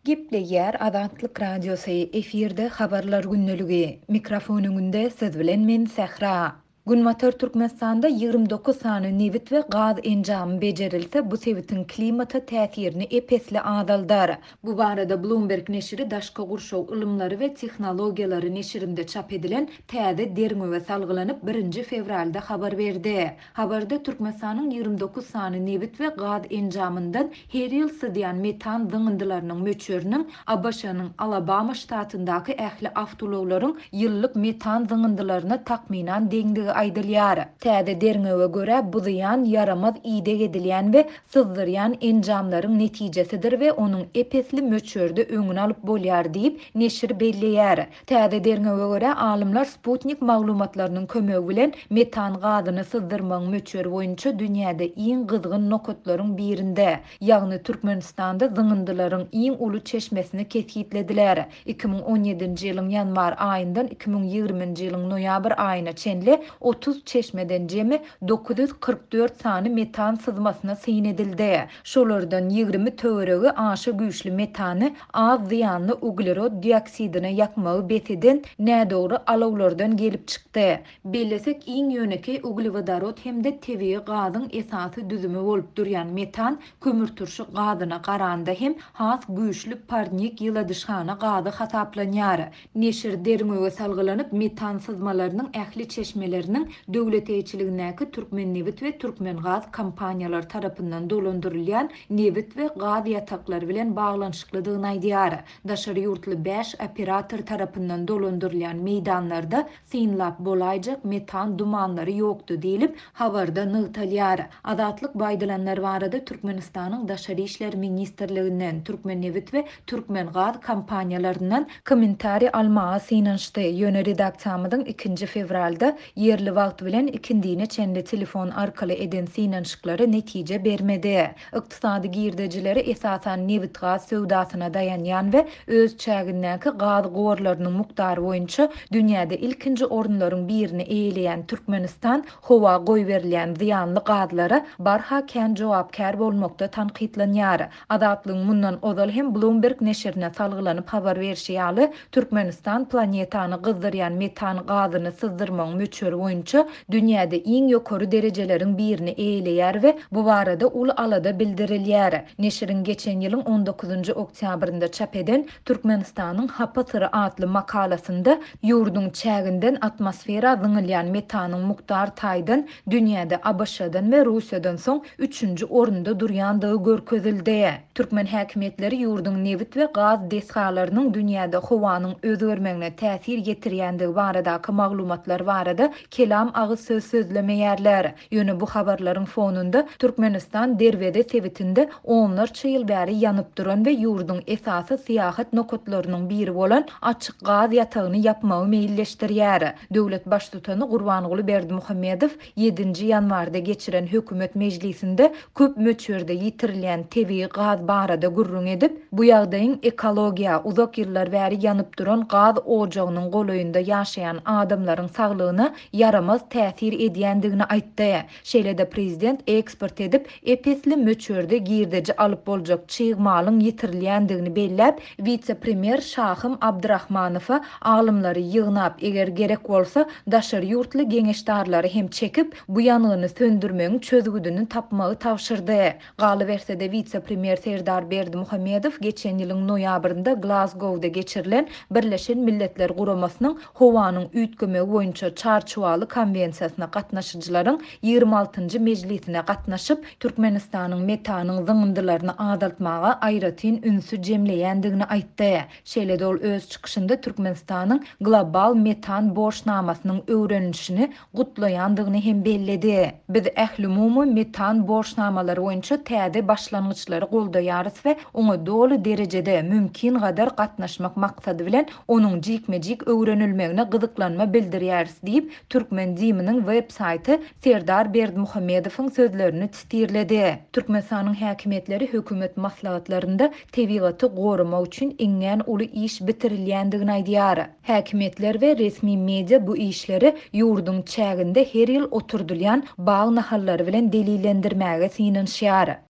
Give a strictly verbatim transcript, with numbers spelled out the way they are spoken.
Giple yer Azatlyk Radiosu efirde habarlar günneligi. Mikrofonunda siz bilen men Sehra. Günmatar Türkmenistanda ýygrimi dokuz sany nevit we gaz enjamy bejerilse, bu sewitin klimata täsirini epesli azaldar. Bu barada Bloomberg neşiri Daşka Gurşow Ilymlary we Tehnologiýalary neşirinde çap edilen täze derňöwe salgylanyp birinji fevralda habar berdi. Habarda Türkmenistanyň ýygrimi dokuz sany nevit we gaz enjamyndan her ýyl sydýan metan zyňyndylarynyň möçüriniň A B Ş'nyň Alabama ştatyndaky ähli awtologlaryň ýyllyk metan zyňyndylaryna takminan deňdigi aýdylýar. Täze derňöwe görä bu zyýan yaramaz ide edilýän we syzdyrýan enjamlaryň netijesidir we onuň epesli möçürde öňüni alyp bolýar diýip neşir belleýär. Täze derňöwe görä alymlar Sputnik maglumatlarynyň kömegi bilen metan gazyny syzdyrmaň möçüri boýunça dünýäde iň gyzgyn nokatlaryň birinde, ýagny Türkmenistanda zyňyndylaryň iň uly çeşmesini ketgitlediler. iki bin on ýedinji ýylyň ýanwar aýyndan iki bin ýygrüminji ýylyň noýabr aýyna çenli otuz çeşmeden jemi dokuz yüz kırk dört sany metan sızmasyna syn edildi. Şolardan ýygrimi töweregi aşy güýçli metany az zyýanly uglerod dioksidine ýakmagy beteden nädogry alawlardan gelip çykdy. Bellesek iň ýöneki uglevodorod hemde tebii gazyň esasy düzümi bolup durýan metan kömür turşy gazyna garanda hem has güýçli parnik ýyladyşana gazy hasaplanýar. Neşir derňöwe salgylanyp metan sızmalarynyň ähli çeşmeleriň döwlet eýçiligindäki Türkmen Nevit we Türkmen Gaz kompaniýalary tarapyndan dolandyrylýan nevit we gaz ýataklary bilen baglanşyklydygyny aýdýar. Daşary ýurtly beş operator tarapyndan dolandyrylýan meýdanlarda synlap bolaýjak metan dumanlary ýokdy diýilip habarda nygtalýar. Azatlyk baýdalanlar barada Türkmenistanyň Daşary işler ministrliginden Türkmen Nevit we Türkmen Gaz kompaniýalarynyň kommentari almagy synanşdy. Ýöne redaksiýamyzyň ikinji fevralda yerli wagt bilen ikindine çenli telefon arkaly eden synanşyklary netije bermedi. Ykdysady girdejileri esasan nevit gaz sowdasyna dayanýan we öz çägindäki gaz gorlarynyň mukdary boýunça dünýäde ilkinji orunlaryň birini eýleýän Türkmenistan howa goýberilýän zyýanly gazlara barha kän jogapkär bolmakda tanqidlanýar. Azatlyň mundan ozal hem Bloomberg neşirine salgylanyp habar berýär. Türkmenistan planetany gyzdyrýan metan gazyny syzdyrmaň möçüri boýunça dünýäde iň ýokary derejeleriň birini eýleýär we bu barada ul alada bildirilýär. Neşirin geçen ýylyň on dokuzunji oktýabrynda çap eden Türkmenistanyň Hapasyry adly makalasynda ýurdun çäginden atmosfera zyňylýan metanyň mukdar taýdan dünýäde A B Ş'dan we Russiýadan soň üçünji orunda durýandygy görkezildi. Türkmen häkimetleri ýurdun nevit we gaz desgalarynyň dünýäde howanyň özgermegine täsir getirýändigi baradaky maglumatlar barada kelam agyz söz sözlemeýärler. Ýöne bu habarlaryň fonunda Türkmenistan derwede sewitinde onlarça ýyl bäri ýanyp duran we ýurdun esasy syýahat nokatlarynyň biri bolan açyk gaz ýatagyny ýapmagy meýilleşdirýär. Döwlet baştutany Gurbanguly Berdimuhammedow ýedinji ýanwarda geçiren hökümet mejlisinde köp möçürde ýitirilýän tebii gaz barada gurrun edip, bu ýagdaýyň ekologiýa uzak ýyllar bäri ýanyp duran gaz ojagynyň golaýynda ýaşaýan adamlaryň saglygyna yaramaz täsir edýändigini aýtdy. Şeýle-de prezident ekspert edip epesli möçürde girdeji alyp boljak çyýgmalyň ýitirilýändigini belläp, vice-premier Şahym Abdurrahmanowa alymlary ýygnap eger gerek bolsa daşary ýurtly geňeşdarlary hem çekip bu ýanygyny söndürmegiň çözgüdini tapmagy tawşyrdy. Galy bersede vice-premier Serdar Berdimuhammedow geçen ýylyň noýabrynda Glasgow'da geçirilen Birleşen Milletler Guramasynyň howanyň üýtgemegi boýunça çarçuwaly konvensiýasyna gatnaşyjylaryň ýygrimi altynjy mejlisine gatnaşyp Türkmenistanyň metanyň zyňyndylaryny azaltmaga aýratyn ünsü jemleýändigini aýtdy. Şeýle-de ol öz çykyşynda Türkmenistanyň global metan borçnamasynyň öwrenilişini gutlaýandygyny hem belledi. Biz ähli-umumy metan borçnamalary boýunça täze başlangyçlary goldaýarys we oňa doly derejede mümkin gadar gatnaşmak maksady bilen onuň jikmejik öwrenilmegine gyzyklanma bildirýäris diýip Türkmen Diminiň web saýty Serdar Berdimuhammedowyň sözlerini tistirledi. Türkmenistanyň häkimetleri hökümet maslahatlarynda tebigaty gorumak üçin iňen uly iş bitirilýändigini aýdýar. Häkimetler we resmi media bu işleri ýurdun çäginde her ýyl oturdylýan bag nahallary bilen delillendirmäge synanşýar.